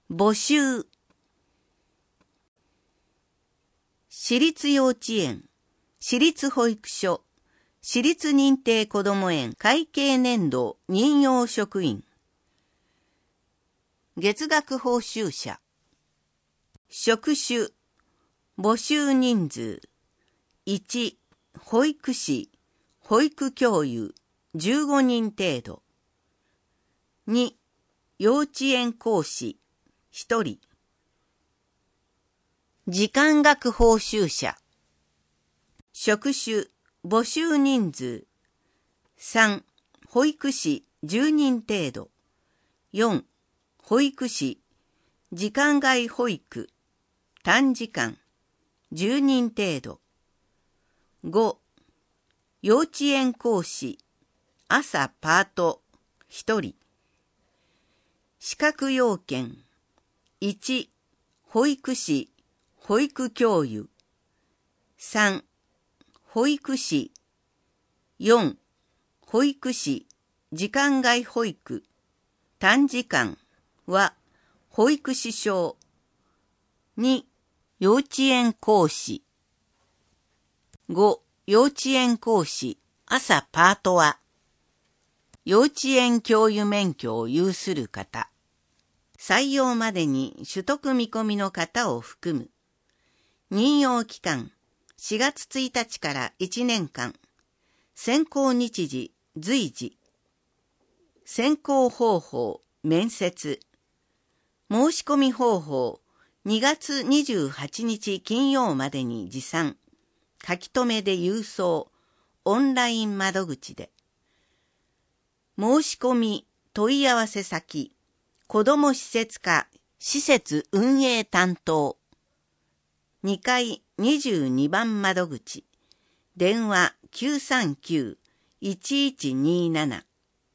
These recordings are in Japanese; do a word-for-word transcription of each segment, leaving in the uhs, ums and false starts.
募集。私立幼稚園、私立保育所、私立認定こども園会計年度任用職員。月額報酬者。職種、募集人数。いち、保育士、保育教諭、じゅうごにん程度。に、幼稚園講師、ひとり。時間額報酬者。職種、募集人数。さん、保育士じゅうにん程度。よん、保育士、時間外保育、短時間、じゅうにん程度。ご、幼稚園講師、朝パート、ひとり。資格要件。いち、保育士、保育教諭。さん、保育士。よん、保育士、時間外保育、短時間は保育士証。に、幼稚園講師。ご、幼稚園講師、朝パートは、幼稚園教諭免許を有する方。採用までに取得見込みの方を含む。任用期間、しがつついたちからいちねんかん。選考日時、随時。選考方法、面接。申し込み方法、にがつにじゅうはちにち金曜までに持参。書き留めで郵送、オンライン窓口で。申し込み、問い合わせ先、子ども施設課、施設運営担当。にかいにじゅうにばん窓口。電話 きゅうさんきゅう いちいちになな。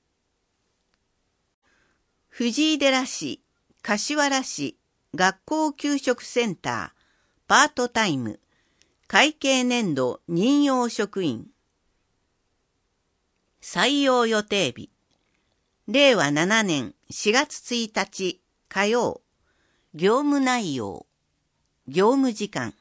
藤井寺市、柏原市、学校給食センター、パートタイム、会計年度任用職員。採用予定日。れいわななねんしがつついたち火曜。業務内容。業務時間。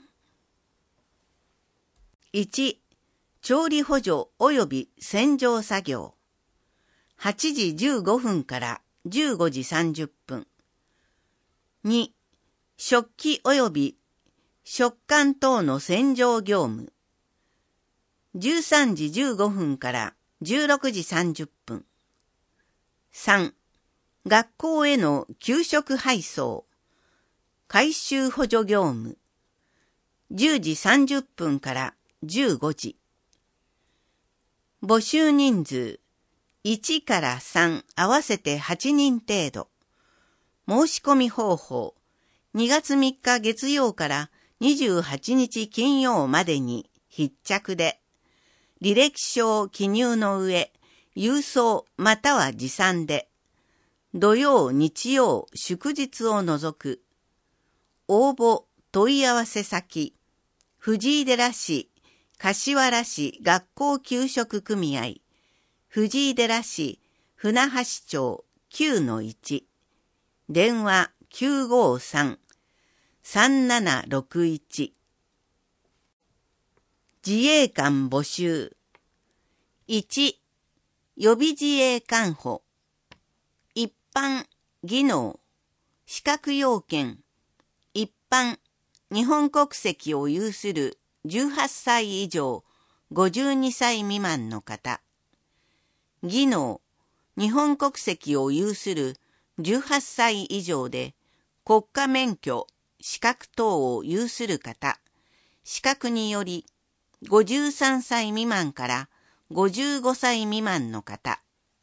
いち、調理補助及び洗浄作業。はちじじゅうごふんからじゅうごじさんじゅっぷん。に、食器及び食管等の洗浄業務。じゅうさんじじゅうごふんからじゅうろくじさんじゅっぷん。さん、学校への給食配送。回収補助業務。じゅうじさんじゅっぷんからじゅうごじ。募集人数、いちからさん合わせてはちにん程度。申し込み方法、にがつみっか月曜からにじゅうはちにち金曜までに必着で、履歴書を記入の上、郵送または持参で、土曜、日曜、祝日を除く。応募、問い合わせ先、藤井寺市、柏原市学校給食組合、藤井寺市、船橋町 きゅうのいち、電話 きゅうごさん さんななろくいち。自衛官募集。いち、予備自衛官補。一般、技能、資格要件、一般、日本国籍を有するじゅうはっさい以上、ごじゅうにさい未満の方。技能、日本国籍を有するじゅうはっさい以上で、国家免許、資格等を有する方。資格により、ごじゅうさんさい未満からごじゅうごさい未満の方。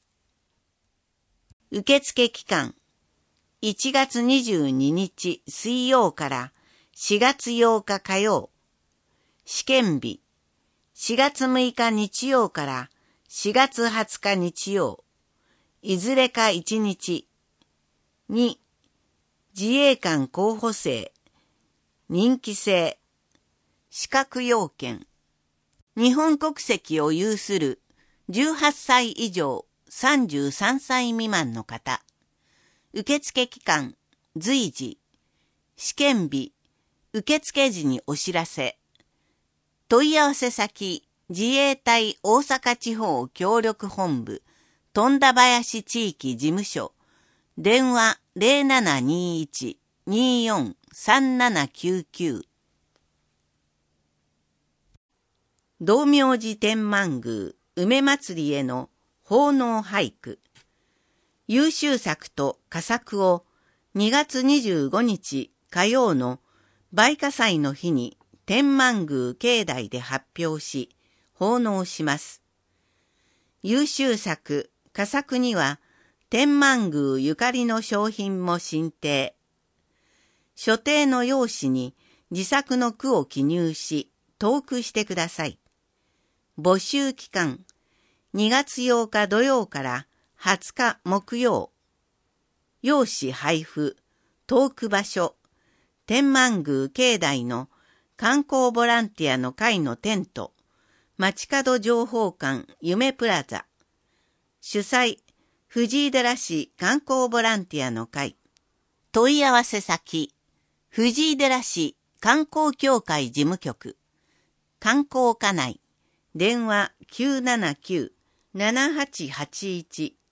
受付期間、いちがつにじゅうににち水曜からしがつようか火曜。試験日、しがつむいか日曜からしがつはつか日曜。いずれかいちにち。に、自衛官候補生、任期制、資格要件。日本国籍を有するじゅうはっさい以上さんじゅうさんさい未満の方。受付期間随時、試験日、受付時にお知らせ。問い合わせ先、自衛隊大阪地方協力本部、富田林地域事務所、電話 ゼロななにいち にーよん さんななきゅうきゅう。道明寺天満宮梅祭りへの奉納俳句。優秀作と佳作をにがつにじゅうごにち火曜の梅花祭の日に天満宮境内で発表し、奉納します。優秀作、佳作には天満宮ゆかりの商品も進呈。所定の用紙に自作の句を記入し、投句してください。募集期間、にがつようか土曜からはつか木曜。用紙配布、投句場所、天満宮境内の観光ボランティアの会のテント、街角情報館夢プラザ。主催、藤井寺市観光ボランティアの会。問い合わせ先、藤井寺市観光協会事務局。観光課内。電話 きゅうななきゅう ななはちはちいち